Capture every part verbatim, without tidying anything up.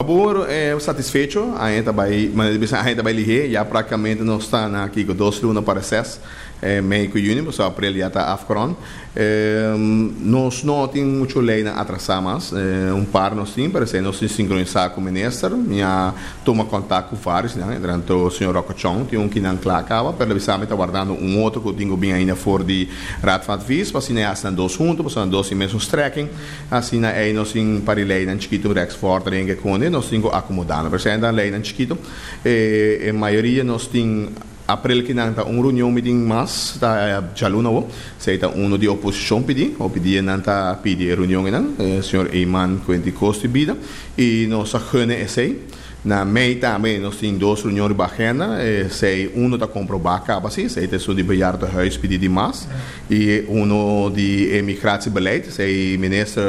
favor, é satisfeito, a gente vai, mas a gente vai ligar, já praticamente nós estamos aqui com dois lunas para seis, é, meio que junho, só abril já está afcron. É, nós não temos muito lei na atrasar mais, é, um par nós temos, para ser nós sincronizar com o ministro, minha toma contato com vários, né, durante o senhor Rocochon, tem um que não clacava, para ele está guardando um outro que eu tenho bem ainda fora de Radfat Vis, assim é assim dois juntos, assim dois imensos trekking, assim é nós temos para lei na chiquito Rex Ford, rengue com ele, nós temos acomodando, para ser ainda lei na chiquito, e a maioria nós temos april que nanta um reunião meeting mas ta jaluna wo seita uno de oposição pedi o pedi nanta pedi reunião nan eh, senhor Eiman quinti costi bida e nós agene esse na mei também nós temos dois reuniões bacana eh, sei uno da comprovar acaba assim seita so de bejar do huis pedi de mas e uno de emigratiebeleid sei minister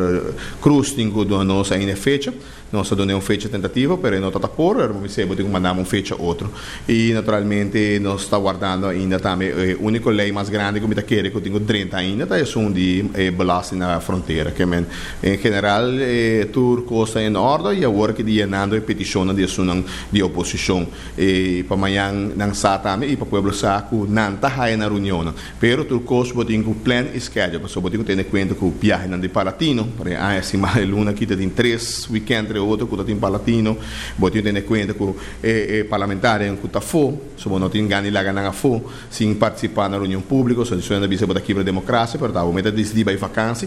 Cruz tingo do nossa ainda fecha nós só damos uma fecha tentativa, mas não está por, mas temos que mandar uma fecha outro. E, naturalmente, nós estamos guardando ainda também, a única lei mais grande que eu quero, que eu tenho trinta ainda, é um de eh, belasting na fronteira. Que, man, em geral, eh, tudo costa em ordem, e agora que dia nando é petição de ação de oposição. E, para amanhã, não está também, e para o povo saco, não está aí na reunião. Mas, tudo costa, eu tenho um plan schedule, só eu tenho que ter em conta que o viagem de Palatino, para a semana luna aqui tem três weekends, outro que está em Palatino, você tem que ter conta que é, é parlamentar que está fora, se você não tem ganho lá ganhar fora, sem participar na reunião pública, se você não bisa para aqui para a democracia, para dar uma decisiva e vacância,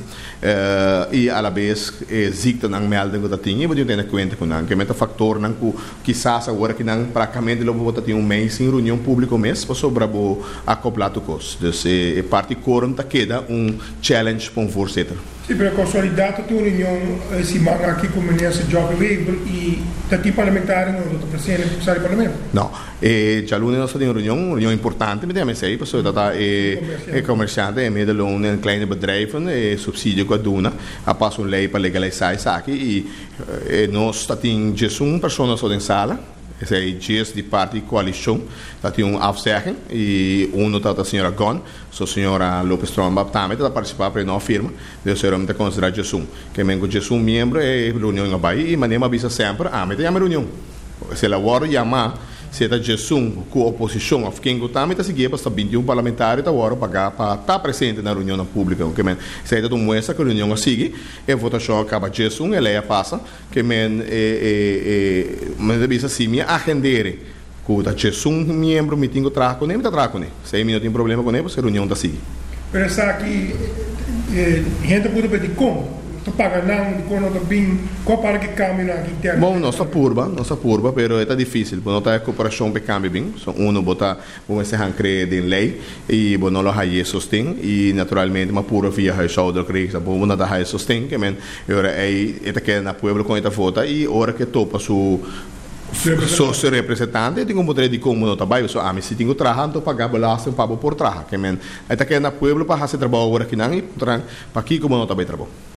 e à la vez existe na melda que está tem, você tem que ter conta com não, que é fator não que quizás agora que não praticamente logo você tem um mês sem reunião pública mês, para sobre o acoplar o custo, então é parte corrente queda um challenge para um voorzitter. Sim, para consolidar a reunião esse manga aqui com o ministro Job Weber e daqui parlamentar não do presidente do parlamento. Não, eh, já lunes nós temos uma reunião, uma reunião importante, mas também sei, porque dat é é comerciante, é meio de um kleine bedrijven, é subsídio com a duna, a passo uma lei para legalizar isso aqui e eh, nós temos dezesseis pessoas em sala. Esse é o de parte da coalição, está tem um afzeggen e um está a senhora Gon, a senhora Lopes Tromba também está participar para não firma, então será muito considerar Jesus, que mesmo Jesus membro é reunião em Bahia e maneira avisa sempre, ah, mas tem uma reunião, se ela agora chamar se está Jesus com a oposição, of quem também está seguindo para vinte e um parlamentares está agora para estar presente na reunião pública, que men se está mostra que a reunião sigue, e a votação acaba Jesus, ela é passa, que men é é mas avisa assim minha agendere que está Jesus membro me tenho trago com ele, está trago com ele, se ele não tem problema com ele, porque a reunião está sigue. Pero essa aqui gente pode pedir como tu paga não quando tu bem qual para que cambie na interna. Bom, nossa purba, nossa purba, pero é difícil, não tá cooperação para cambio bem, só um bota, vamos se hancre de lei e bom não lo haye sostém e naturalmente uma pura via high shoulder creek, bom não dá high sostém, que men, ora é eta que na pueblo com esta vota e ora que topa su sócio representante, eu tenho um poder de como não trabalho, só a mim se tenho trabalho, pagar belasting pago por trabalho, que men, eta que na pueblo para fazer trabalho agora que não e para aqui como não trabalho trabalho.